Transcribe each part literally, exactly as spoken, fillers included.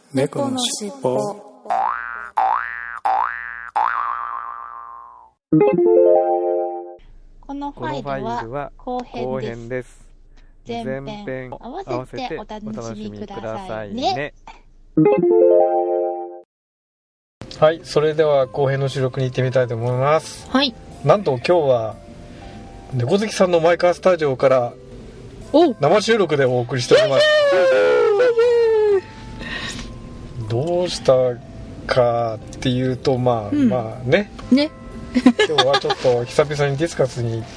猫のしっぽ。 このファイルは後編です。 です。 前編合わせてお楽しみくださいね。 はい、それでは後編の収録に行ってみたいと思います。 はい。 なんと今日は猫好きさんのマイカースタジオから生収録でお送りしております。どうしたかっていうと、まあ、うん、まあね。 ね。 今日はちょっと久々にディスカスに行って、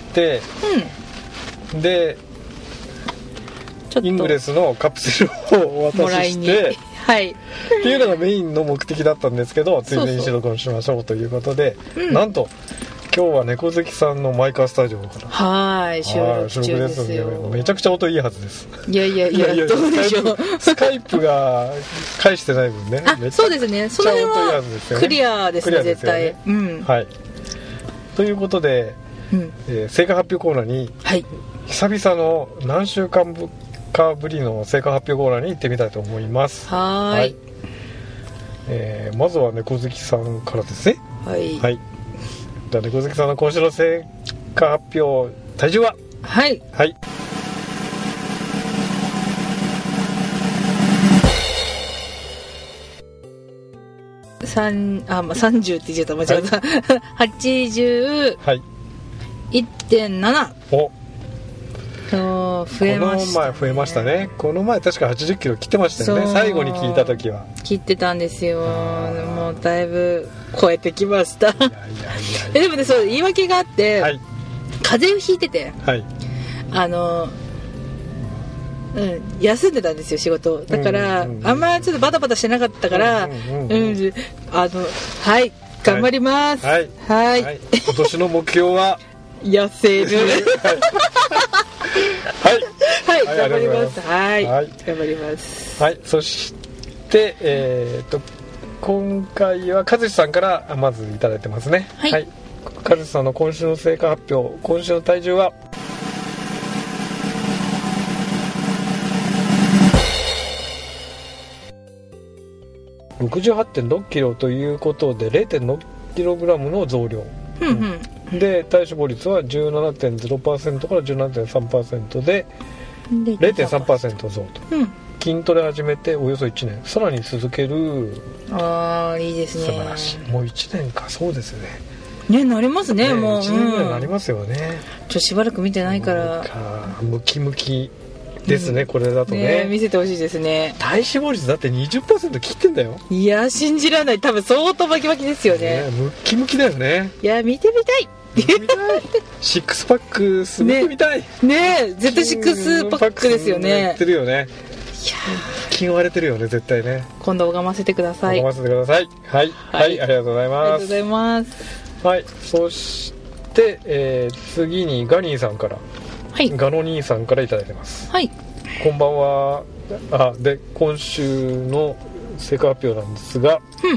うん、でイングレスのカプセルをお渡しして、 はい、 っていうのがメインの目的だったんですけど、ついでに収録をしましょうということで、そうそう、なんと今日は猫好きさんのマイカースタジオからはい収録中ですよ。 めちゃくちゃ音いいはずです。 いやいやいや、いやいやどうでしょう。 スカイプが返してない分ね。 あ、そうですね。その辺はクリアですね、絶対。うん。 はい。ということで、うん、えー、成果発表コーナーに、はい、久々の何週間かぶりの成果発表コーナーに行ってみたいと思います。 はい、はい、 えー、まずは猫好きさんからですね。 はい、 はい、じゃあ猫好きさんの今週の成果発表、体重ははいはい三あ、まあ、さんじゅうって言っちゃった、間違えた、はい、はちじゅういってんなな、 お増えましたね。 この前増えましたね。この前確かはちじゅっキロ切ってましたよね、最後に聞いた時は。 切ってたんですよ。もうだいぶ超えてきました。いやいやいやいやでもね、そう言い訳があって、はい、風邪をひいてて、はい、あのうん、休んでたんですよ、仕事だから、うんうんうん、あんまちょっとバタバタしてなかったから、うんうんうんうん、あのはい頑張ります。はい、はいはい、 今年の目標は痩せる。はい、はい、頑張ります。はい、はい、頑張ります。 はい、そしてえー、っと今回は和志さんからまずいただいてますね。はい、はい、和志さんの今週の成果発表、今週の体重はろくじゅうはちてんろっキロということで れいてんろっキログラムの増量、うんうん、で体脂肪率は じゅうななてんゼロパーセント から じゅうななてんさんパーセント で れいてんさんパーセント 増と、うん、筋トレ始めておよそいちねん、さらに続ける。 あーいいですね、 素晴らしい。もういちねんか。そうですね、 ね、なりますね、ね、もういちねんぐらいなりますよね、うん、 ちょっとしばらく見てないからムキムキですね、うん、これだと ね, ね見せてほしいですね。 体脂肪率だって にじゅっパーセント 切ってんだよ。 いや信じられない。多分相当バキバキですよ ね, ねムッキムキだよね。 いや見てみたい見てみたいシックスパックすごく見たいね, ね絶対シックスパックですよね。 やってるよね。いや気が割れてるよね絶対ね。 今度拝ませてください。 拝ませてください。はい、はいはい、ありがとうございます。 ありがとうございます。 はい、そして、えー、次にガニーさんから、はい、ガノニーさんからいただいてます。 はい、 こんばんは。あで今週の成果発表なんですが、うん、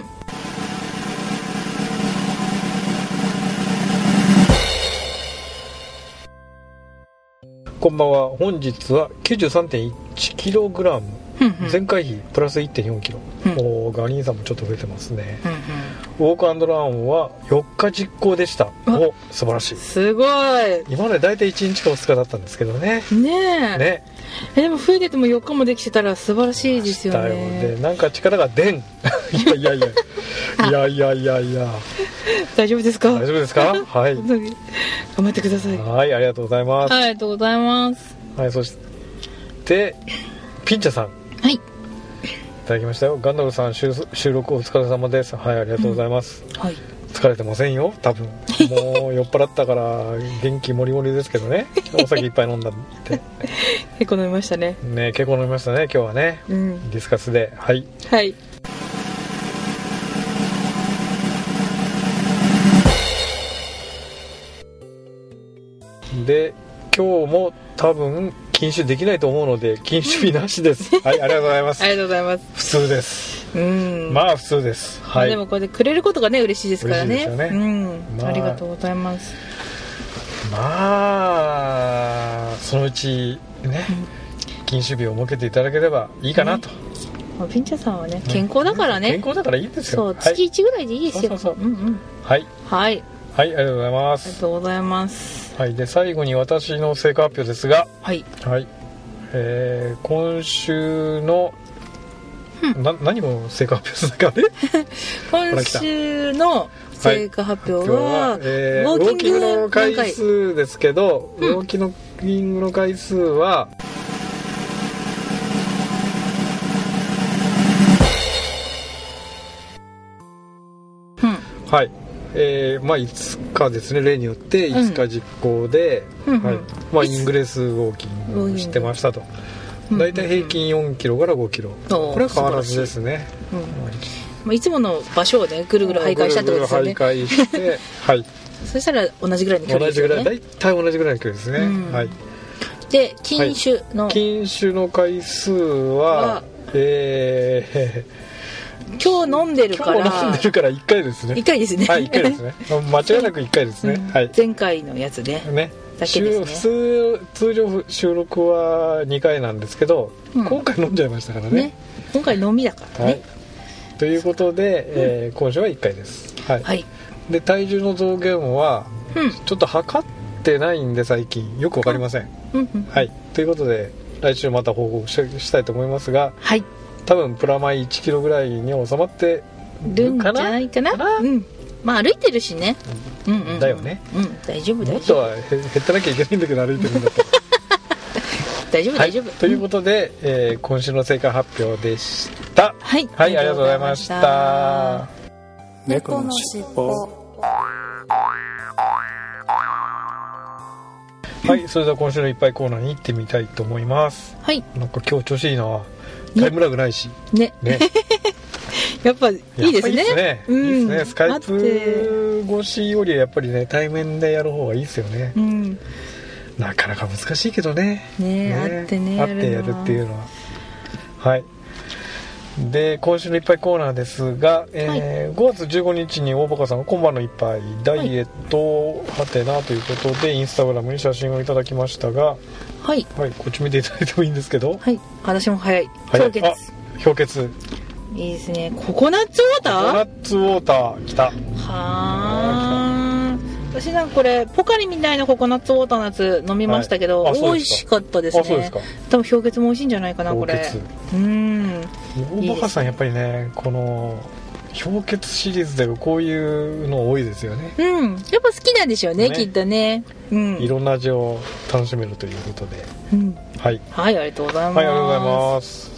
こんばんは。本日は きゅうじゅうさんてんいちキログラム、うんうん、前回比プラス いってんよんキロ、うん、おガニーさんもちょっと増えてますね、うんうん、ウォーク&ランはよっか実行でした。お素晴らしい。 すごい。 今までだいたいいちにちかふつかだったんですけどね。 ねえねえでも増えててもよっかもできてたら素晴らしいですよね。 でなんか力が出んいやいやいやいやいやいやいや大丈夫ですか。 大丈夫ですか。はい頑張ってください。 はい、ありがとうございます。 はい、ありがとうございます。 はい、そしてピンチャさん、 はい、いただきましたよ。ガンダルさん 収, 収録お疲れ様です。はい、ありがとうございます、うん、はい、疲れてませんよ多分もう酔っ払ったから元気もりもりですけどねお酒いっぱい飲んだって結構飲みましたね。 ね結構飲みましたね今日はね、うん、ディスカスで。はいはいで今日も多分禁酒できないと思うので禁酒日なしです。はい、ありがとうございます。 ありがとうございます。 普通です。うん、まあ普通です。はい。 でもこれでくれることがね嬉しいですからね。 嬉しいですよね。 うん、まあ、ありがとうございます。 まあそのうちね、うん、禁酒日を設けていただければいいかなとまあ、ピンチャーさんはね健康だからね、 健康だからいいですよ。 そう月いちぐらいでいいですよ。 そうそうそう、 うんうん、 はいはいはい、ありがとうございます。 ありがとうございます。 はい、で最後に私の成果発表ですが、 はい、 はい、えー、今週の、うん、な何を成果発表するかね今週の成果発表は、はい、 えー、ウォーキングの回数ですけど、うん、ウォーキングの回数ははい、えー、まあいつかですね、例によっていつか実行で、うん、はい、まあ、イングレスウォーキングしてましたと。だいたい平均よんキロからごキロ、これは変わらずですね。うん、まあ、いつもの場所をねぐるぐる徘徊したってことですよね。 ぐるぐる徘徊してはい、 そしたら同じぐらいの距離ですよね。 同じぐらい、だいたい同じぐらいの距離ですね。うん、はい。 で禁酒の、 はい、禁酒の回数はえー今日飲んでるから今日飲んでるからいっかいですね。 いっかいですね。 はい、いっかいですね。間違いなくいっかいですね。うん、はい。 前回のやつね。 ね。 だけですね。 普通通常収録はにかいなんですけど、うん、今回飲んじゃいましたからね。ね、 今回飲みだからね。はい、 ということで、うん、えー、今週はいっかいです。はい。はい、で体重の増減は、うん、ちょっと測ってないんで最近よくわかりません。うんうん、はい。ということで来週また報告したいと思いますが。はい。多分プラマイいちキロぐらいに収まってるんじゃないかな。うん、まあ歩いてるしね。 うん、うんうん、だよね。 うん、大丈夫大丈夫。 もっとは減ってなきゃいけないんだけど歩いてるんだと。 大丈夫大丈夫。 ということで、えー、今週の成果発表でした。 はい、 はい、ありがとうございました。 猫のしっぽ。 はい、それでは今週のいっぱいコーナーに行ってみたいと思います。はい。なんか今日調子いいな。タイムラグないしね。ね。やっぱいいですね。いいですね。うん、いいですね。スカイプ越しよりやっぱりね対面でやる方がいいですよね。うん。なかなか難しいけどね。 ね、ね、会ってね。 会ってやるっていうのは。はい。で今週のいっぱいコーナーですが、えーはい、ごがつじゅうごにちに大バカさんが今晩の一杯ダイエットはてなということで、はい、インスタグラムに写真をいただきましたが、はい、はい、こっち見ていただいてもいいんですけど、 はい、私も早い。氷結。 氷結。 いいですね。ココナッツウォーター？ ココナッツウォーターきた。はあ。私なんかこれポカリみたいなココナッツウォーターのやつ飲みましたけど、はい、美味しかったですね。あ、そうですか。多分氷結も美味しいんじゃないかなこれ。うん。 大バカさんやっぱりねこの氷結シリーズでこういうの多いですよね。 うん。やっぱ好きなんでしょうね、ね、きっとね。うん。 いろんな味を楽しめるということで。うん。はい。 はい、ありがとうございます。 はい、ありがとうございます。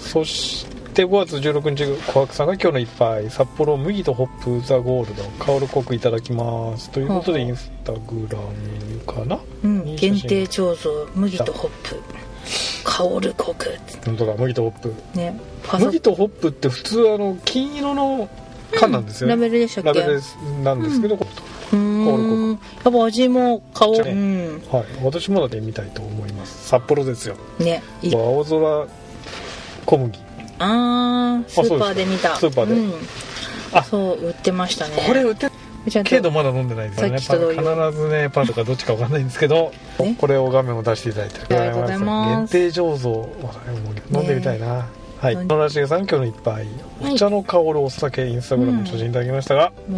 そしてごがつじゅうろくにち小白さんが今日の一杯札幌麦とホップザゴールド香るコクいただきますということでインスタグラムかな、 うん、限定醸造麦とホップ香るコク。 本当だ、麦とホップ、ね、麦とホップって普通あの金色の缶なんですよね、 うん、ラベルでしたっけ。 ラベルなんですけど、うん、 香るコクやっぱ味も香る、ね、 うん、はい、私もだって見たいと思います。札幌ですよね。青空小麦。 あー、スーパーで見た。 スーパーで、うん、 あ、そう売ってましたね。 これ売ってけどまだ飲んでないですよね。必ずねパンとかどっちか分かんないんですけど、ね、これを画面を出していただいてありがとうございます。 限定醸造飲んでみたいな、ね、はい。野良重さん今日の一杯お茶の香るお酒インスタグラムに写真いただきましたが、 うん、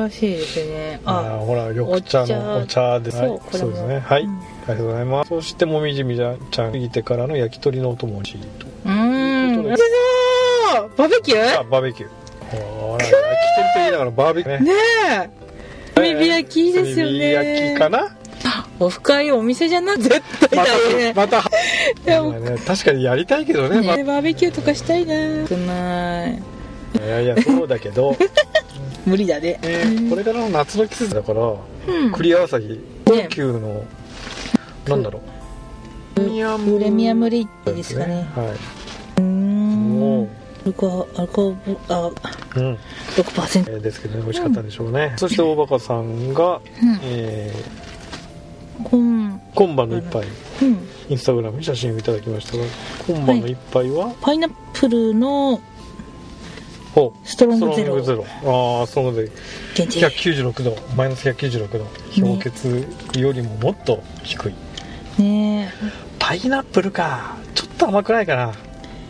珍しいですね。 ああ、ほら緑茶のお茶です。はい、そうですね。はい、うん、ありがとうございます。そしてもみじみちゃん過ぎてからの焼き鳥のお供チート。 うーん、バーベキュー？ あ、バーベキュー。ほら、焼き鳥と言いながらバーベキューね。ねえ。炭火焼きいいですよね。炭火焼きかな？ オフ会お店じゃなく絶対だよね。 また、またね、確かにやりたいけどね。 ね、ま、バーベキューとかしたいな。少ない。 いやいやそうだけど。 無理だね。 えー、これからの夏の季節だから、うん、クリアアサヒ高級の、ね、なんだろう。 プレミアムリッチですかね。はい。うーん。アルコアルコあ、うん、ろくパーセントですけどね、美味しかったんでしょうね。うん、そして大バカさんが、うん、えー、今今晩の一杯、うん、インスタグラムに写真をいただきましたが、今晩の一杯は、はい、 パイナップルのストロングゼロ。 ストロングゼロ。ああ、ストロングゼロ。ひゃくきゅうじゅうろくど、マイナスひゃくきゅうじゅうろくど、氷結よりももっと低い。ねえ。パイナップルか、ちょっと甘くないかな。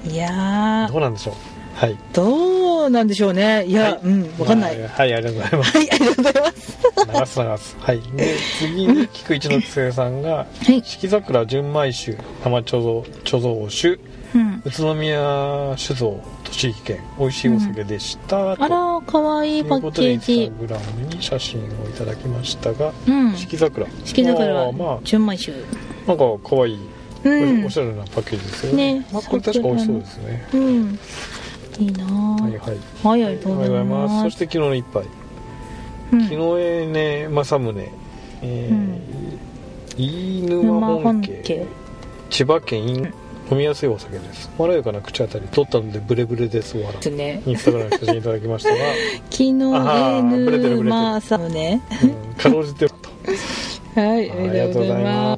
いやどうなんでしょう。はい、 どうなんでしょうね。いや、はい、うん、分かんない。 はい、ありがとうございます。 はい、ありがとうございます。 流す流す。はい。で、次に菊一之助さんが、はい、四季桜純米酒生貯蔵貯蔵酒、うん、宇都宮酒造栃木県美味しいお酒でした、うん、 あら可愛いパッケージ。 インスタグラムに写真をいただきましたが、 うん、 四季桜四季桜、まあ、純米酒なんか可愛い、 うん、 おしゃれなパッケージですよね。ね、まあ、これ確か美味しそうですね。 うん、いいなぁ。 はいはい。 はい、ありがとうございます。 そして昨日の一杯。うん、昨日ね、正宗、えーうん、飯沼本家、千葉県飲みやすいお酒です。まろやかな口当たり、取ったのでブレブレですわら。 ね、 インスタグラムの写真いただきましたが、 昨日飯沼正宗、 かろうじてと。 はい、ありがとうございます。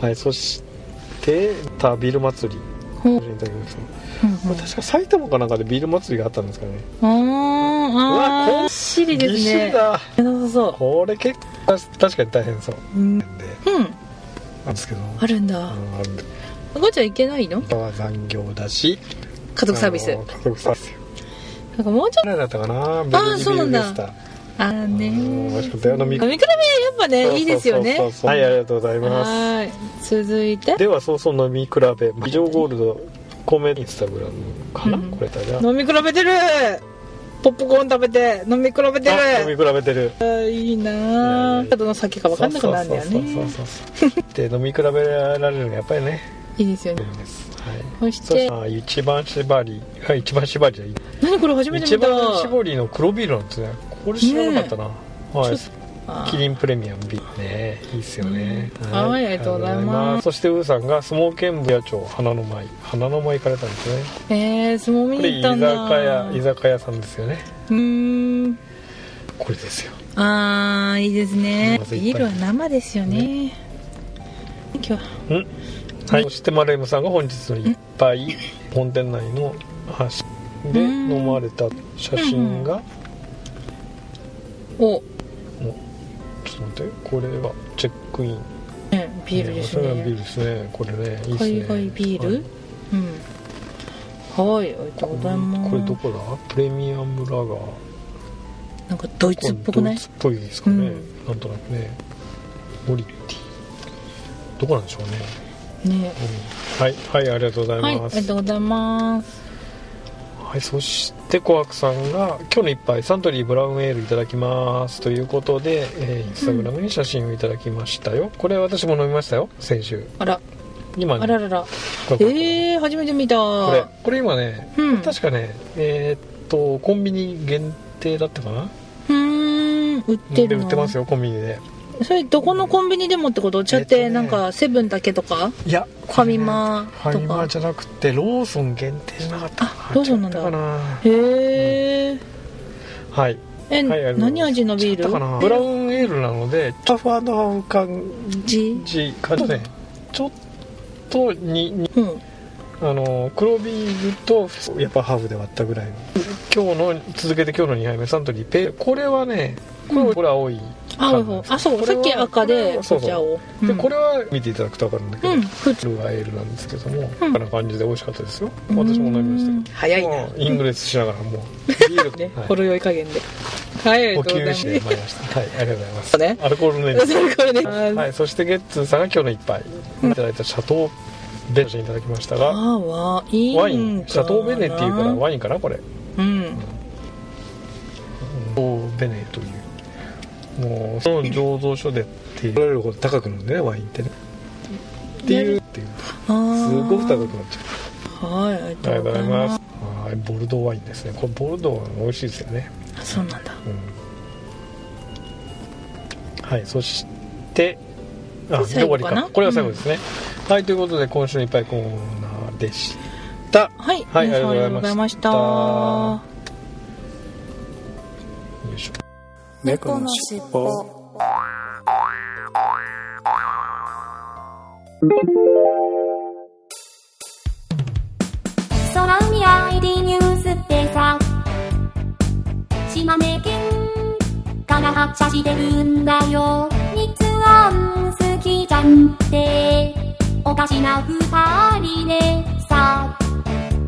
はい、そしてタビール祭り。いただきました。うんうん、確か埼玉かなんかでビール祭りがあったんですかね。 あーあー、ぎっしりですね。 だそうそう、 これ結構確かに大変そう、 うん、 で、うん、なんですけど、 あるんだ、うん、あるんだ。ごちゃん行けないの？ 残業だし家族サービス、 家族サービスなんかもうちょっと何だったかな。 ああ、そうなんだ。あーねー、美味しかったよ。飲み比べやっぱね、いいですよね。 そうそうそうそう、はい、ありがとうございます。 はい、続いてではそうそう飲み比べ美女ゴールド米インスタグラムかな、うん、これだじゃ飲み比べてる。ポップコーン食べて飲み比べてる。 飲み比べてる。 あ、いいなぁ。どの酒か分かんなくなるんだよね。 そうそうそうそうで飲み比べられるのがやっぱりね、 いいですよね。 はい、 そしてそ一番搾り、はい、一番搾りじゃいい。 何これ初めて見た。 一番搾りの黒ビールなんですね。これ知らなかったな、ね、はい、キリンプレミアム B ね、いいっすよね、 うん、はい、はい、ありがとうございます。 そしてウーさんが相撲見部野町花の舞花の舞行かれたんですね。 えー、相撲見に行ったんだ。 これ居酒屋居酒屋さんですよね。 うーん、 これですよ。 あー、いいですね。ビールは生ですよね、ね、今日はうんはい、そしてマレームさんが本日の一杯本店内の端で飲まれた写真が、 うんうん、おちょっと待って、これはチェックイン、 ね、ビールですね。 それはビールですね。これね、いいですね。 海外ビール、はい、うん、はい、ありがとうございます。 これどこだ？プレミアムラガー。 なんかドイツっぽくない？ ドイツっぽいですかね、うん、なんとなくね。モリティどこなんでしょうね。 ね、 うん、はい、はい、ありがとうございます。はい、 ありがとうございます。 はい、そしてコアクさんが今日の一杯サントリーブラウンエールいただきますということで、えー、インスタグラムに写真をいただきましたよ、うん、これ私も飲みましたよ先週。 あら今、ね、 あらららえー、初めて見た。 これこれ今ね、うん、確かねえー、っとコンビニ限定だったかな。 うーん、売ってるの？ 売ってますよコンビニで。 それどこのコンビニでもってこと？ちゃってなんかセブンだけとか？ いや、 ファミマとか。 ファミマじゃなくてローソン限定じゃなかったかな。 あ、ローソンなんだ。へえ、うん。はい。え、はい、何味のビール？ ブラウンエールなのでハーフ&ハーフ感じ感じね。ちょっとに、にうん、あの黒ビールとやっぱハーフで割ったぐらいの。今日の続けて今日のにはいめサントリーペー。これはね、これ、うん、これ青い。 青いあ、そう、さっき赤でそうそう、 うん、 でこれは見ていただくと分かるんだけど、うん、普通がエールなんですけども、うん、こんな感じで美味しかったですよ。私も飲みましたけど、 早いな、 まあ、イングレスしながらもうビールね、はい、ほろ酔い加減で、はい、 お給してまいりました。はい、ありがとうございます。ね、アルコールのね、はい、そしてゲッツーさんが今日の一杯いただいたシャトーベネいただきましたが、 あワインワインシャトーベネっていうからワインかなこれ。 うん。シャトーベネという。もうその醸造所でって言われるほど高くなるんでねワインってねっていうっていうすごく高くなっちゃう。 はい、ありがとうございます。 はい、ボルドーワインですね。これボルドーは美味しいですよね。 あ、そうなんだ、 うん、はい、そしてあで終わりか。これは最後ですね、うん、はい、ということで今週のいっぱいコーナーでした。 はい、はい、ありがとうございました。よいしょ。 猫のしっぽ。 空海 アイディー ニュースってさ、島根県から発車してるんだよ。日安好きじゃんっておかしな二人でさ、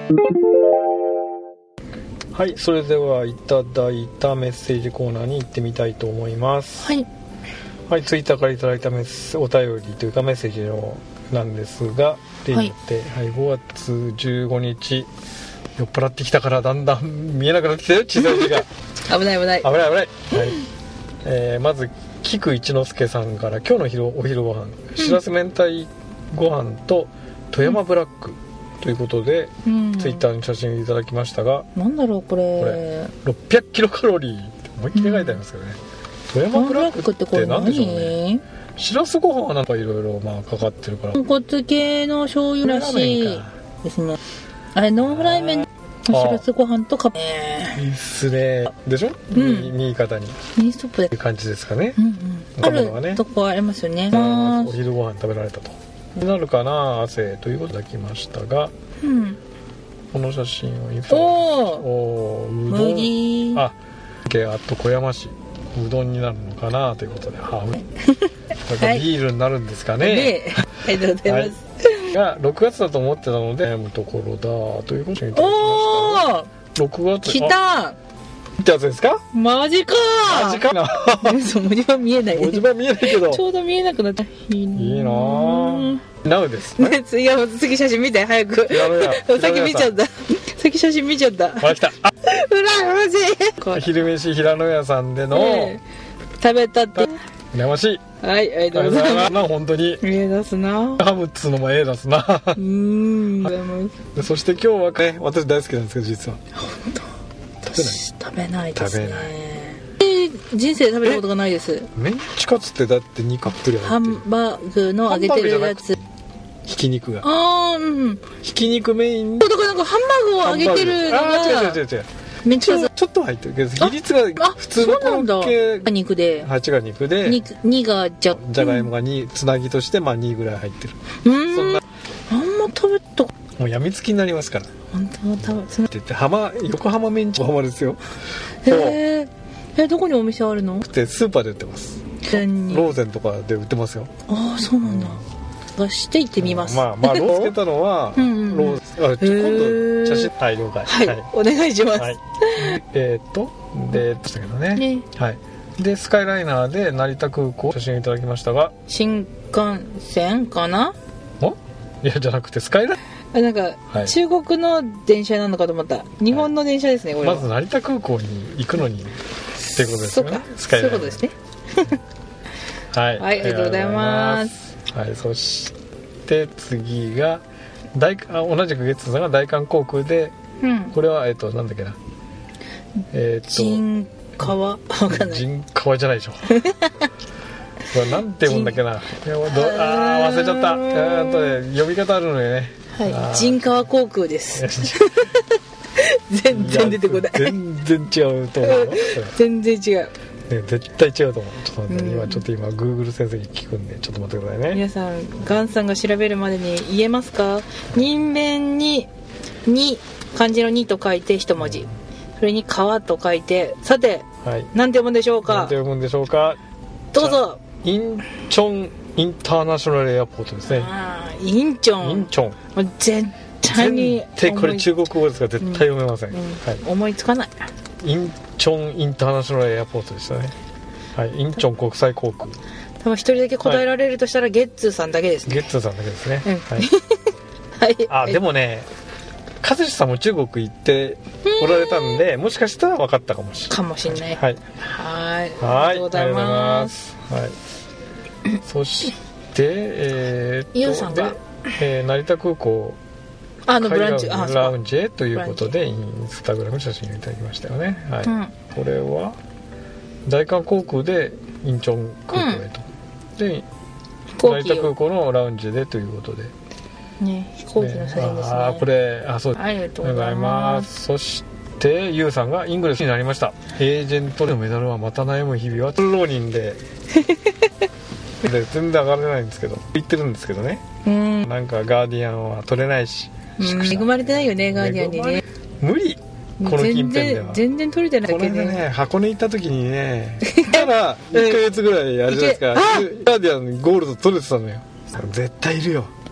はい、それではいただいたメッセージコーナーに行ってみたいと思います。 はい、 はい、ツイッターからいただいたメッセお便りというかメッセージのなんですが、例によって、はいはい、ごがつじゅうごにち酔っ払ってきたからだんだん見えなくなってきたよ、小さい字が危ない危ない危ない危ない、はい、えー、まず菊一之輔さんから今日の昼お昼ご飯、うん、しらす明太ご飯と富山ブラックということで、うん、ツイッターに写真をいただきましたが、 なんだろうこれ、 これろっぴゃくキロカロリーって思いっきり書いてありますけどね、うん、富山ブラックって何でしょうね。しらすご飯はなんかいろいろまあかかってるから豚骨系の醤油らしいですね。あれノンフライ麺しらすご飯とカップいいっすねでしょ、うん、新潟にミニストップでいう感じですかね、 うんうん、ある、ね、とこありますよね。 お昼ご飯食べられたとなるかな汗ということで来ましたが、うん、この写真を見ておーうどん麦ああと小山市うどんになるのかなということで、はあ、ビールになるんですかね、はい、 ありがとうございます、 はい、がろくがつだと思ってたので悩むところだということにいただきました。ろくがつ来たってやつですか。 マジかマジかなそう文字盤見えない、ね、 文字盤見えないけどちょうど見えなくなった。いいなぁなおですね。 次は次写真見て早くさっき見ちゃったさっき写真見ちゃった。 ほら来たあうらやましい昼飯平野屋さんでの、えー、食べたって羨ましい。 はいありがとうございます。 な本当にええ出すなハムっつうのもええ出すなうーんでそして今日はね私大好きなんですけど実は本当食べないですね。食べない人生で食べたことがないです。 メンチカツってだってにカップでハンバーグの揚げてるやつひき肉があーうんひき肉メインだからなんかハンバーグを揚げてるのがあー違う違う違うメンチカツちょっと入ってるけど比率が普通のコロッケ肉ではちが肉でにがじゃじゃがいもがにつなぎとしてまあにぐらい入ってる。 うんそんなあんま食べたもうやみつきになりますから本当食べそって言って浜横浜メンチ横浜ですよ。 へえどこにお店あるの？ でスーパーで売ってます。ローゼンとかで売ってますよ。 ああそうなんだ。出して行ってみます。 まあまあローつけたのはうん、うん、ローあ今度写真大了解はい、はい、お願いします、はい、 えー、っとででしたけどね、ねはいでスカイライナーで成田空港写真いただきましたが新幹線かな？ おいやじゃなくてスカイライナーあなんか、はい、中国の電車なのかと思った。日本の電車ですね、はい、これはまず成田空港に行くのにってことですよね。 スカイライナーそういうことですねはい、 はい、ありがとうございます。 はい、そして次が大あ同じくゲッツーさんが大韓航空で、うん、これはえっ、ー、となんだっけなえっ、ー、と人川わかんない人川じゃないでしょこれなんて読むんだっけなああ忘れちゃったえっとね読み方あるのよね。 はい人川航空です全然出てこない全然違うと思う全然違うね、絶対違うと思う。ちょっと待って、うん、今ちょっと今 Google 先生に聞くんでちょっと待ってくださいね。 皆さんガンさんが調べるまでに言えますか？人弁にに漢字のにと書いて一文字、それに川と書いてさて、はい、何て読むんでしょうか？ 何て読むんでしょうか？ どうぞ。 インチョンインターナショナルエアポートですね。 あインチョンインチョン絶対に絶対これ中国語ですから絶対読めません、うんうんはい、思いつかない。 インチョンインターナショナルエアポートでしたね。はい、インチョン国際航空。 多分一人だけ答えられるとしたら、はい、ゲッツーさんだけですね。 ゲッツーさんだけですね、うん、はい、 はい、 あでもね和志さんも中国行っておられたんでもしかしたら分かったかもしれないかもしれない。 はいはい、 ありがとうございます。 はい、そしてえー、っとユウさんが、 えー、成田空港あのブランチラウンジへということでインスタグラム写真をいただきましたよね、はい、うん、これは大韓航空でインチョン空港へと、うん、で成田空港のラウンジでということで、 ね、飛行機の写真ですね。 あこれあそうありがとうございます。 そしてユウさんがイングレスになりました。エージェントでのメダルはまた悩む日々は浪人でで全然上がれないんですけど言ってるんですけどね、うん、なんかガーディアンは取れないし、 うん、恵まれてないよねガーディアンにね。 無理この近辺では全然取れてないけどね。 これね箱根行った時にねただいっかげつぐらいあれじゃないですかガーディアンゴールド取れてたのよ。絶対いるよ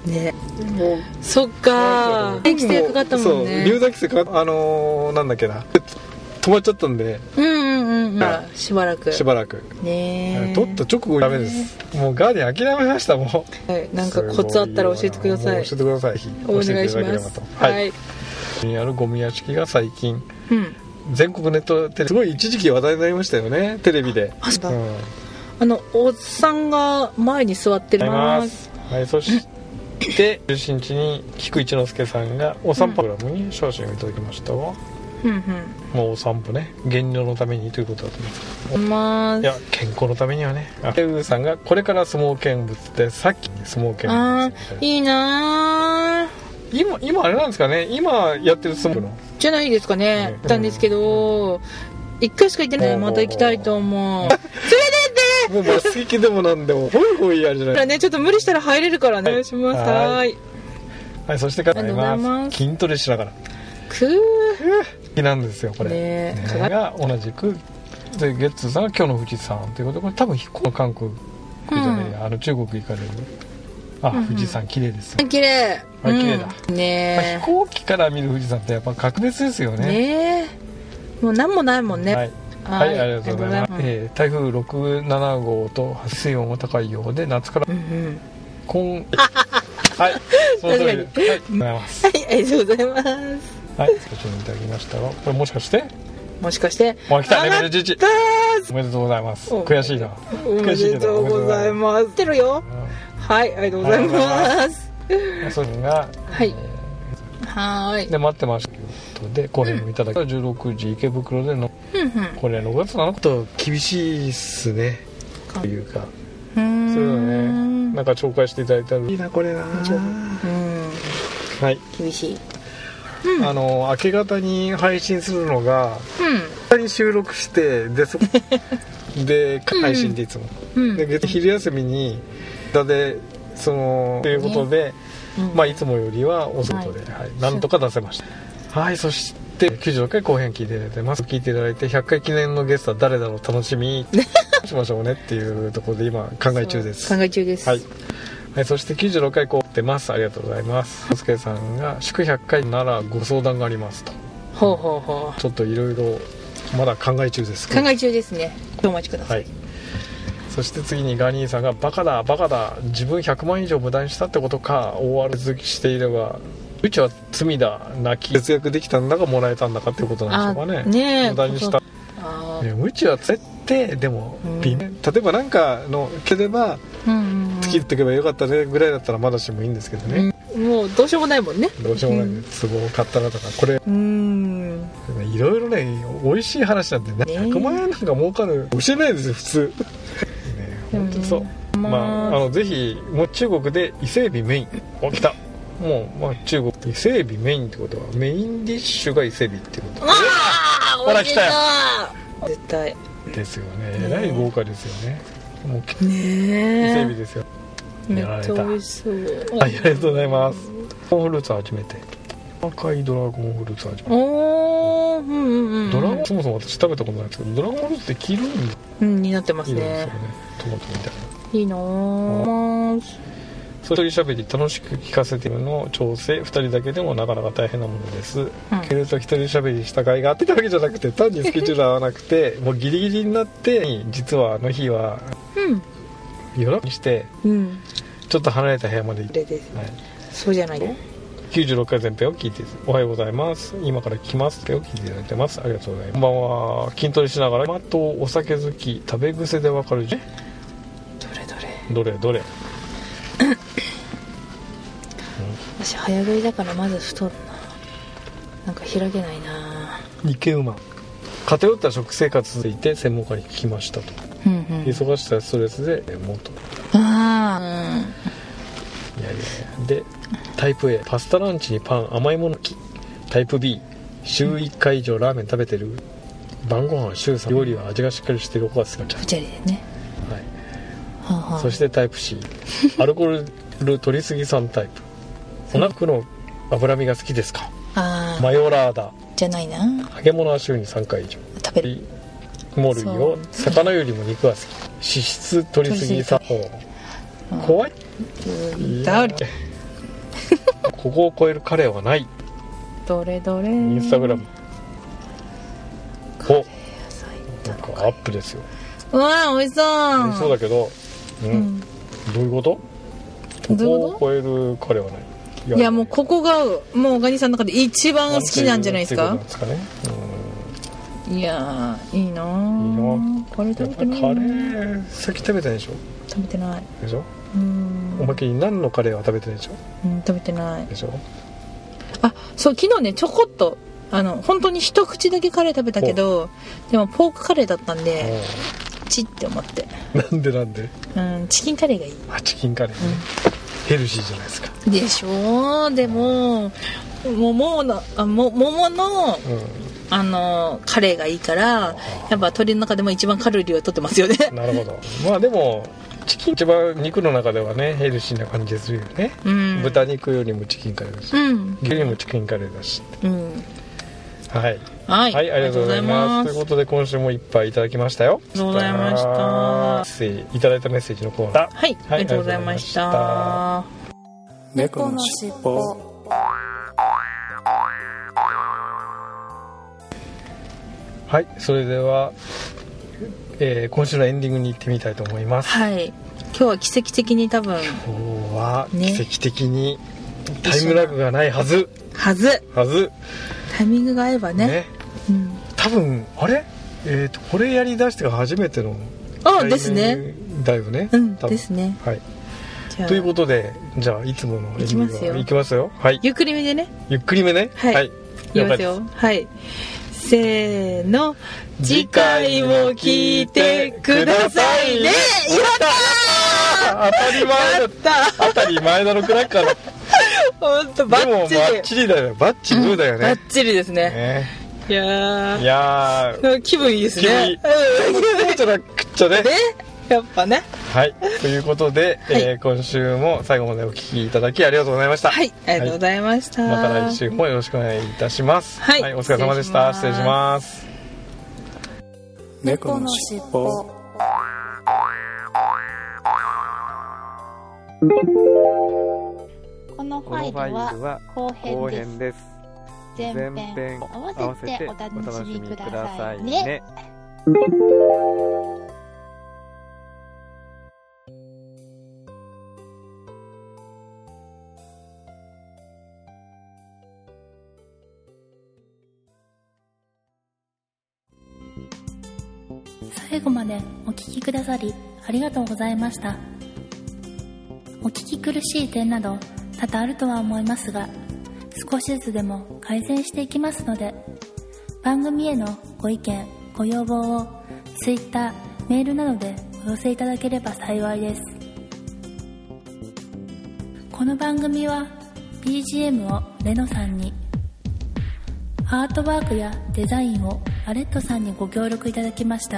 ね、もうそっか規制かかったもんね。 そう、留学規制かかっあのー、なんだっけな、止まっちゃったんで、 うんうんうん、はい、しばらくしばらくね、 取った直後ダメです。もうガーディアン諦めましたもう、はい、なんかコツあったら教えてください。 教えてください。 お願いします。 はい、にあるゴミ屋敷が最近、 うん、 全国ネットですごい一時期話題になりましたよね、テレビで。 あ、そうだ、うん、あのおっさんが前に座ってます。 はい、そしてじゅうしちにちに菊一之助さんがお散歩グラムに写真をいただきましたわ。 うんうん、 もうお散歩ね、減量のためにということだと思います。 いや、健康のためにはね。あ、ウーさんがこれから相撲見物で、さっき相撲見物、 あー、いいなー。 今今あれなんですかね、今やってる相撲のじゃないですかね。行ったんですけど、一回しか行ってない。また行きたいと思う。連れてって。 もうマスキでもなんでもホイホイやるじゃない。 だからね、ちょっと無理したら入れるからね。お願いします。はい。 はい、そしてから筋トレしながら。 くー。 好きなんですよこれ。ね。ねが同じくでゲッツーさんが今日の富士山ということで、これ多分飛行韓国じゃない、うん、あの中国行かれる。あ、うんうん、富士山綺麗ですよ。 綺麗。 あ、綺麗だ。 うん、ね、 まあ、飛行機から見る富士山ってやっぱ格別ですよね。 ね、もう何もないもんね。 はい。はい、はい、ありがとうございます。えー、台風ろく、なな号と水温が高いようで夏から、うんうん、今はい、その通りで、はい、ありがとうございます。 はい、ありがとうございます。 はい、少しいただきましたが、これもしかしてもしかしてもう来たレベルじゅういち。おめでとうございます。悔しいな。 おめでとうございます。知ってるよ。はい、ありがとうございます。 それがはい、はい。 で待ってましたということで、これもいただき、じゅうろくじ池袋での、これろくがつなのかと厳しいっすねというか、そういうのね、なんか紹介していただいたらいいなこれな。はい、 厳しい。 うん、あの明け方に配信するのが、うん、に収録してでそで配信でいつも、うん、で昼休みにだでそのということで、うん、まあいつもよりは遅いことで、はいはい、なんとか出せました。はい、そしてきゅうじゅうろっかい後編聞いていただいてます。聞いていただいてひゃっかい記念のゲストは誰だろう楽しみしましょうねっていうところで今考え中です。 考え中です。 はい。はい、そしてきゅうじゅうろっかいこうってます。ありがとうございます。すけさんが祝ひゃっかいならご相談がありますと。 ほうほうほう。 ちょっといろいろまだ考え中です。 考え中ですね。お待ちください。はい、 そして次にガニーさんがバカだバカだ自分ひゃくまん以上無駄にしたってことか。大荒れ続きしていればうちは罪だ泣き節約できたんだかもらえたんだかっていうことなんでしょうかね。 ねえ、 無駄にした。うちは絶対でも、うん、例えばなんかのければ、うんうんうん、突きっていけばよかったねぐらいだったらまだしもいいんですけどね、 うん、もうどうしようもないもんね。 どうしようもない、うん、壺を買ったらとかこれうんいろいろね美味しい話なんてね、ひゃくまんえんなんか儲かる教えないですよ普通ね。本当そう、うん、まあ、あのぜひもう中国で伊勢海老メイン起きたもう、まあ、中国伊勢海老メインってことはメインディッシュが伊勢海老ってこと。 ああほら来たよ絶対ですよね。えらい豪華ですよね。もうねえ伊勢海老ですよ。 めっちゃ美味しそう。 はい、ありがとうございます。ドラゴンフルーツ初めて赤いドラゴンフルーツ初めて。 おー、うんうんうん、 ドラゴンそもそも私食べたことないですけどドラゴンフルーツって黄色いんだ、 うん、になってますね。 いいですよね、トマトみたいないいなぁ。 それ一人喋り楽しく聞かせてるの調整ふたりだけでもなかなか大変なものです、うん、けれど一人喋りした甲斐があってたわけじゃなくて単にスケジュール合わなくてもうギリギリになって実はあの日は、うん、夜中にして、うん、ちょっと離れた部屋まで行って、はい、 そうじゃないのきゅうじゅうろっかい前編を聞いておはようございます今から聞きますってを聞いていただいてます。ありがとうございます。こんばんは。筋トレしながらマとお酒好き食べ癖でわかるじゃん。 どれどれどれどれ私早食いだからまず太るな。なんか開けないな。 日経馬偏った食生活について専門家に聞きましたと、うんうん、忙しさストレスでもっとああ、うん、いやいやいやでタイプ A パスタランチにパン甘いものきタイプ B 週いっかい以上ラーメン食べてる晩ご飯は週さん料理は味がしっかりしてる方が好きなふちゃりでね、 はいはあはあ、そしてタイプ C アルコール取りすぎさんタイプお腹の脂身が好きですか。あマヨラーダじゃないな。 揚げ物は週にさんかい以上食べるもるよ。魚よりも肉は好き。脂質取りすぎさん怖いだここを超えるカレーはない。 どれどれ。インスタグラムおなんかアップですよ。 うわ美味しそう。 美味しそうだけど、うんうん、どういうこと？ここを超えるカレーはない。い や, いやもうここがもうオガニさんの中で一番好きなんじゃないですか。 なんていうことなんですかね。 うん、いやいいな。いいな。 カレー食べてない。 カレーさっき食べたでしょ。 食べてないでしょ。 うん。 おまけに何のカレーは食べてないでしょ。 うん、食べてないでしょ。 あ、そう昨日ねちょこっとあの本当に一口だけカレー食べたけど、でもポークカレーだったんでチって思って。 なんでなんで。 うん、チキンカレーがいい。 あ、チキンカレーね、うん、ヘルシーじゃないですか。 でしょ。でも桃のあも桃の、うん、あのカレーがいいからやっぱ鶏の中でも一番カロリーを取ってますよね。 なるほど。まあでもチキン一番肉の中ではねヘルシーな感じするよね、うん、豚肉よりもチキンカレーだし、うん、牛よりもチキンカレーだし、うん、はい、 はい、 はい、ありがとうございます。ということで今週もいっぱいいただきましたよ。 ありがとうございました。 いただいたメッセージのコーナー、 はい、ありがとうございました。 猫のしっぽ。 はい、それでは、えー、今週のエンディングに行ってみたいと思います。 はい、今日は奇跡的に多分今日は奇跡的にタイムラグがないはずはずはずタイミングが合えばね、ね、 うん、多分あれ、えーとこれやりだしてが初めてのあですねだよね、 うんですね。 はい、ということでじゃあいつものエンディングは行きますよ。はい、 ゆっくりめでね。 ゆっくりめね。 はい、はい、いきますよ。はい、せーの、次回も聞いてくださいね。やったー。 当たり前だ。当たり前だろクラッカーの。 本当バッチリ。 でもバッチリだよ。バッチリだよね。 バッチリですね。 ね、 いやー。 いやー。気分いいですね。気分いい。 くっちゃなくっちゃね。 やっぱね。 はい、ということで、はい、えー、今週も最後までお聞きいただきありがとうございました。 はい、ありがとうございました。 はい、また来週もよろしくお願いいたします。はい、はい、お疲れ様でした。失礼します。 猫のしっぽ。 このファイルは後編です。前編を合わせてお楽しみくださいね。 最後までお聞きくださりありがとうございました。お聞き苦しい点など多々あるとは思いますが、少しずつでも改善していきますので、番組へのご意見ご要望を Twitter、メールなどでお寄せいただければ幸いです。この番組は ビージーエム をレノさんに、アートワークやデザインをアレットさんにご協力いただきました。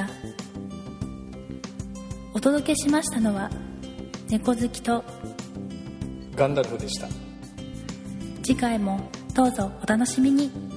お届けしましたのは猫好きとガンダルフでした。 次回もどうぞお楽しみに。